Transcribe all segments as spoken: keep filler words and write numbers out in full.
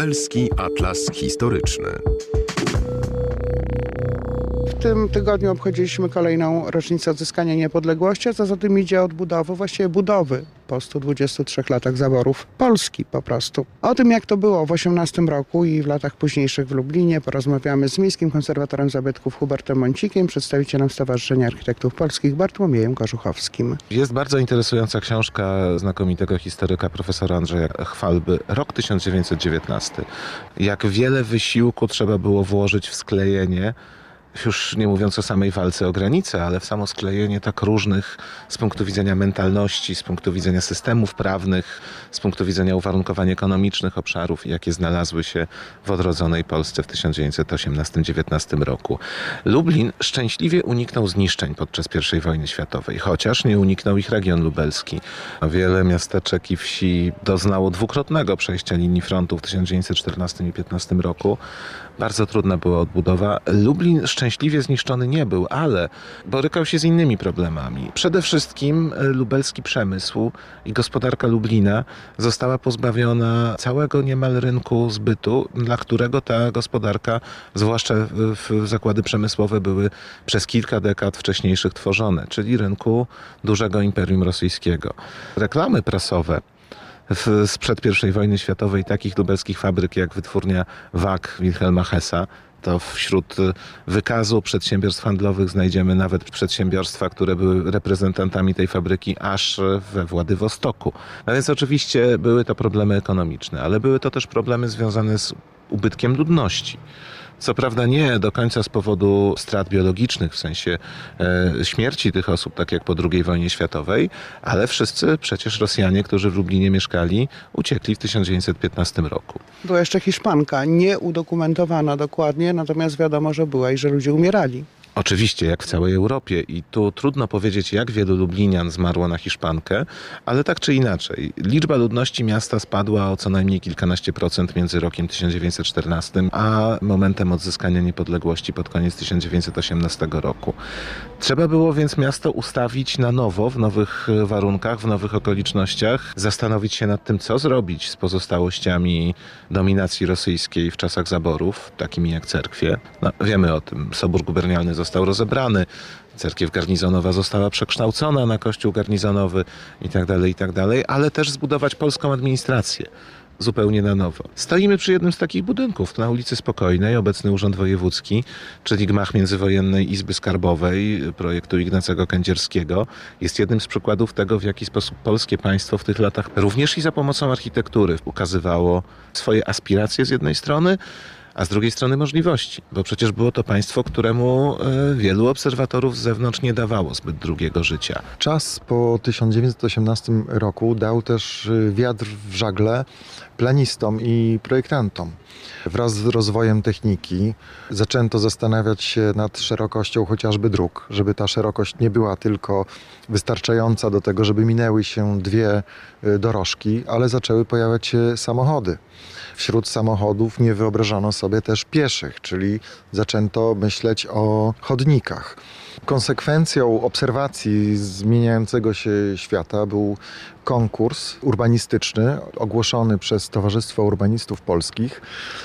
Lubelski Atlas Historyczny. W tym tygodniu obchodziliśmy kolejną rocznicę odzyskania niepodległości, a co za tym idzie odbudowy, właściwie budowy po stu dwudziestu trzech latach zaborów Polski po prostu. O tym, jak to było w osiemnastym roku i w latach późniejszych w Lublinie, porozmawiamy z miejskim konserwatorem zabytków Hubertem Moncikiem, przedstawicielem Stowarzyszenia Architektów Polskich Bartłomiejem Korzuchowskim. Jest bardzo interesująca książka znakomitego historyka profesora Andrzeja Chwalby, rok tysiąc dziewięćset dziewiętnasty. Jak wiele wysiłku trzeba było włożyć w sklejenie, już nie mówiąc o samej walce o granicę, ale w samo sklejenie tak różnych z punktu widzenia mentalności, z punktu widzenia systemów prawnych, z punktu widzenia uwarunkowań ekonomicznych obszarów, jakie znalazły się w odrodzonej Polsce w tysiąc dziewięćset osiemnastym dziewiętnastym roku. Lublin szczęśliwie uniknął zniszczeń podczas pierwszej wojny światowej, chociaż nie uniknął ich region lubelski. Wiele miasteczek i wsi doznało dwukrotnego przejścia linii frontu w tysiąc dziewięćset czternastym i piętnastym roku. Bardzo trudna była odbudowa. Lublin szczęśliwie zniszczony nie był, ale borykał się z innymi problemami. Przede wszystkim lubelski przemysł i gospodarka Lublina została pozbawiona całego niemal rynku zbytu, dla którego ta gospodarka, zwłaszcza w zakłady przemysłowe, były przez kilka dekad wcześniejszych tworzone, czyli rynku dużego imperium rosyjskiego. Reklamy prasowe sprzed pierwszej wojny światowej takich lubelskich fabryk jak wytwórnia Wag Wilhelma Hessa, to wśród wykazu przedsiębiorstw handlowych znajdziemy nawet przedsiębiorstwa, które były reprezentantami tej fabryki aż we Władywostoku. A więc oczywiście były to problemy ekonomiczne, ale były to też problemy związane z ubytkiem ludności. Co prawda nie do końca z powodu strat biologicznych, w sensie e, śmierci tych osób, tak jak po drugiej wojnie światowej, ale wszyscy przecież Rosjanie, którzy w Lublinie mieszkali, uciekli w tysiąc dziewięćset piętnastym roku. Była jeszcze Hiszpanka, nieudokumentowana dokładnie, natomiast wiadomo, że była i że ludzie umierali. Oczywiście, jak w całej Europie i tu trudno powiedzieć, jak wielu Lublinian zmarło na Hiszpankę, ale tak czy inaczej. Liczba ludności miasta spadła o co najmniej kilkanaście procent między rokiem tysiąc dziewięćset czternastym a momentem odzyskania niepodległości pod koniec tysiąc dziewięćset osiemnastego roku. Trzeba było więc miasto ustawić na nowo, w nowych warunkach, w nowych okolicznościach, zastanowić się nad tym, co zrobić z pozostałościami dominacji rosyjskiej w czasach zaborów, takimi jak cerkwie. No, wiemy o tym, Sobór Gubernialny został rozebrany, cerkiew garnizonowa została przekształcona na kościół garnizonowy itd., itd., ale też zbudować polską administrację zupełnie na nowo. Stoimy przy jednym z takich budynków na ulicy Spokojnej, obecny Urząd Wojewódzki, czyli gmach Międzywojennej Izby Skarbowej projektu Ignacego Kędzierskiego. Jest jednym z przykładów tego, w jaki sposób polskie państwo w tych latach również i za pomocą architektury ukazywało swoje aspiracje z jednej strony, a z drugiej strony możliwości, bo przecież było to państwo, któremu wielu obserwatorów z zewnątrz nie dawało zbyt drugiego życia. Czas po tysiąc dziewięćset osiemnastym roku dał też wiatr w żagle planistom i projektantom. Wraz z rozwojem techniki zaczęto zastanawiać się nad szerokością chociażby dróg, żeby ta szerokość nie była tylko wystarczająca do tego, żeby minęły się dwie dorożki, ale zaczęły pojawiać się samochody. Wśród samochodów nie wyobrażano sobie też pieszych, czyli zaczęto myśleć o chodnikach. Konsekwencją obserwacji zmieniającego się świata był konkurs urbanistyczny ogłoszony przez Towarzystwo Urbanistów Polskich,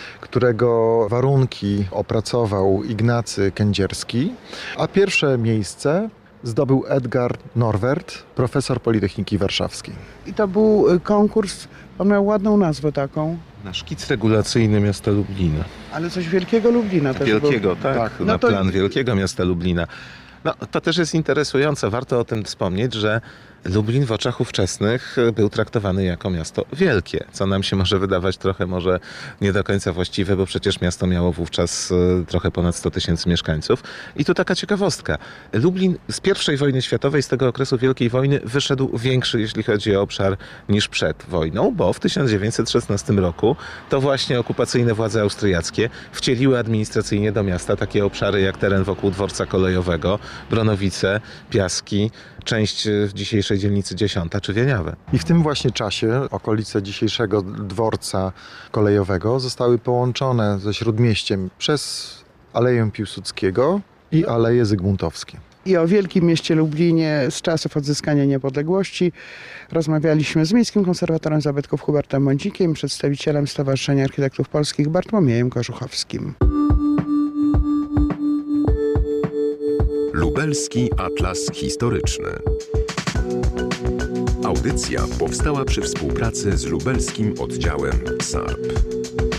którego warunki opracował Ignacy Kędzierski, a pierwsze miejsce zdobył Edgar Norwert, profesor Politechniki Warszawskiej. I to był konkurs, on miał ładną nazwę taką. Na szkic regulacyjny miasta Lublina. Ale coś wielkiego Lublina też Wielkiego, był. tak, tak. na No to... plan wielkiego miasta Lublina. No, to też jest interesujące, warto o tym wspomnieć, że Lublin w oczach ówczesnych był traktowany jako miasto wielkie, co nam się może wydawać trochę może nie do końca właściwe, bo przecież miasto miało wówczas trochę ponad sto tysięcy mieszkańców. I tu taka ciekawostka. Lublin z pierwszej wojny światowej, z tego okresu Wielkiej Wojny, wyszedł większy, jeśli chodzi o obszar, niż przed wojną, bo w tysiąc dziewięćset szesnastym roku to właśnie okupacyjne władze austriackie wcieliły administracyjnie do miasta takie obszary jak teren wokół dworca kolejowego, Bronowice, Piaski, część w dzisiejszej dzielnicy Dziesiąta czy Wieniawę. I w tym właśnie czasie okolice dzisiejszego dworca kolejowego zostały połączone ze Śródmieściem przez Aleję Piłsudskiego i Aleje Zygmuntowskie. I o wielkim mieście Lublinie z czasów odzyskania niepodległości rozmawialiśmy z miejskim konserwatorem zabytków Hubertem Mądzikiem, przedstawicielem Stowarzyszenia Architektów Polskich Bartłomiejem Korzuchowskim. Lubelski Atlas Historyczny. Audycja powstała przy współpracy z lubelskim oddziałem S A R P.